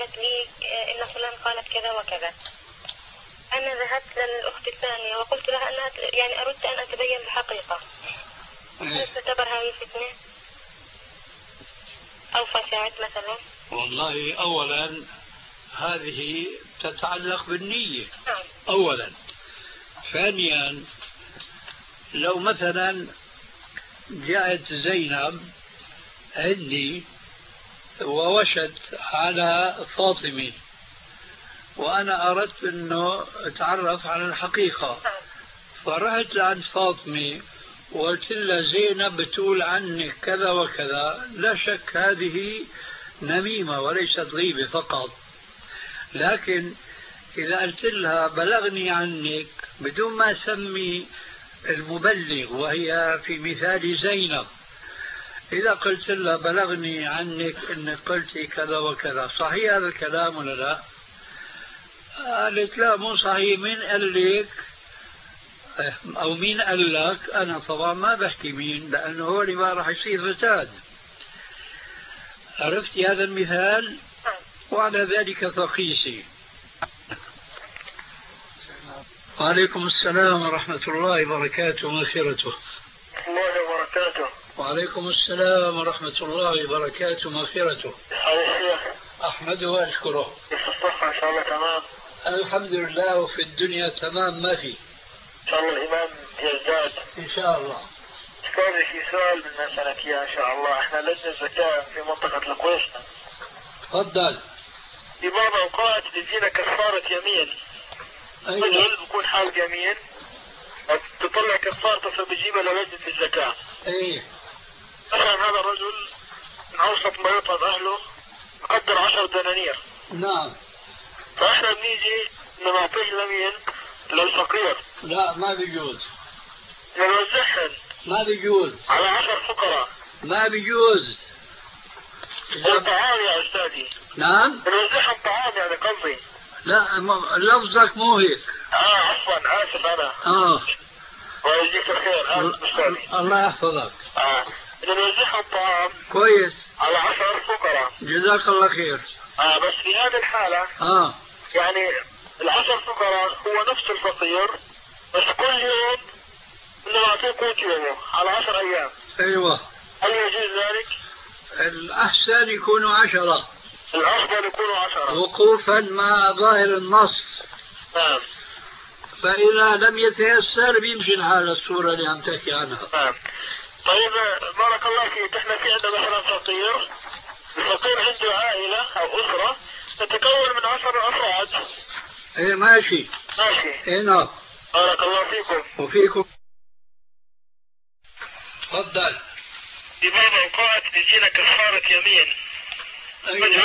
قالت لي إن فلان قالت كذا وكذا. أنا ذهبت للأخت الثانية وقلت لها أنها يعني أردت أن أتبين الحقيقة. هل تعتبر هذه فتنة أو فساد مثلا؟ والله أولا هذه تتعلق بالنية أولا. ثانيا لو مثلا جاءت زينب عندي ووشت على فاطمة وأنا أردت أنه أتعرف على الحقيقة، فرحت لعند فاطمة وقلت لها زينب بتقول عنك كذا وكذا، لا شك هذه نميمة وليست غيبة فقط. لكن إذا قلت لها بلغني عنك بدون ما أسمي المبلغ، وهي في مثال زينب، إذا قلت لها بلغني عنك أنك قلتي كذا وكذا، صحيح هذا الكلام ولا لا؟ قالت لا مو صحيح. مين قال لك أو مين قال لك؟ أنا طبعا ما بحكي مين، لأنه هو اللي ما راح يصير فساد. عرفتي هذا المثال؟ وعلى ذلك فقيسي. وعليكم السلام ورحمة الله وبركاته ومغفرته. الله وبركاته. وعليكم السلام ورحمة الله وبركاته ومغفرته. أحمده وأشكره. الصحة إن شاء الله تمام. الحمد لله، وفي الدنيا تمام ما في. إن شاء الله الإيمان يزداد. إن شاء الله. كان في سؤال بدنا نسألك إياه إن شاء الله. إحنا لجنة زكاة في منطقة القويس. تفضل. في بعض الأوقات بيجينا كفارة يمين. أيوة. رجل بيكون حال يمين تطلع كفارته فبيجيبها للجنة الزكاة. إيه. مثلا هذا الرجل من أوسط ما يطلب أهله قدر 10 دنانير. نعم. فإحنا بنيجي نعطيه اليمين للفقير. لا ما بيجوز. نوزعهن. ما بيجوز. على 10 فقراء. ما بيجوز. طعام يا أستاذي. نعم. نوزعهم طعام يعني قصدي. لا لفظك مو هيك. عفوا آسف أنا. ويجزيك الخير. الله يحفظك. نوزعهم طعام. كويس. على 10 فقراء. جزاك الله خير. بس في هذه الحالة. يعني 10 فقراء هو نفس الفقير، بس كل يوم انه نعطيه قوت يومه على 10 أيام. ايوه. هل يجوز ذلك؟ الأحسن يكونوا 10. الأفضل يكونوا 10 وقوفا مع ظاهر النص. نعم. فإذا لم يتيسر بيمشي الحال الصورة اللي عم تحكي عنها. نعم. طيب بارك الله فيك. احنا في عندنا مثلا فقير، الفقير عنده عائلة أو أسرة تتكون من 10 أفراد. ايه ماشي. ايه نعم. بارك الله فيكم. وفيكم. تفضل. في بعض الأوقات بيجينا كفارة يمين.